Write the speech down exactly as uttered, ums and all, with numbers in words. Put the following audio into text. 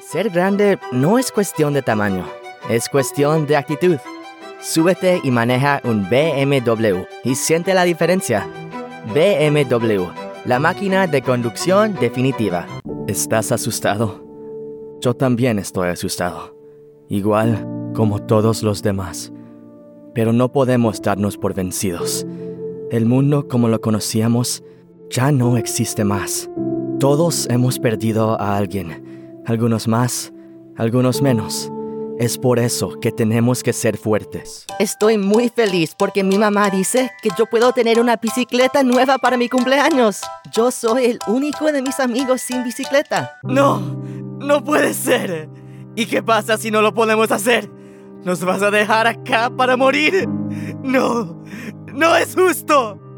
Ser grande no es cuestión de tamaño, es cuestión de actitud. Súbete y maneja un B M W y siente la diferencia. B M W, la máquina de conducción definitiva. ¿Estás asustado? Yo también estoy asustado, igual como todos los demás. Pero no podemos darnos por vencidos. El mundo como lo conocíamos ya no existe más. Todos hemos perdido a alguien, algunos más, algunos menos. Es por eso que tenemos que ser fuertes. Estoy muy feliz porque mi mamá dice que yo puedo tener una bicicleta nueva para mi cumpleaños. Yo soy el único de mis amigos sin bicicleta. No, no puede ser. ¿Y qué pasa si no lo podemos hacer? ¿Nos vas a dejar acá para morir? No, no es justo.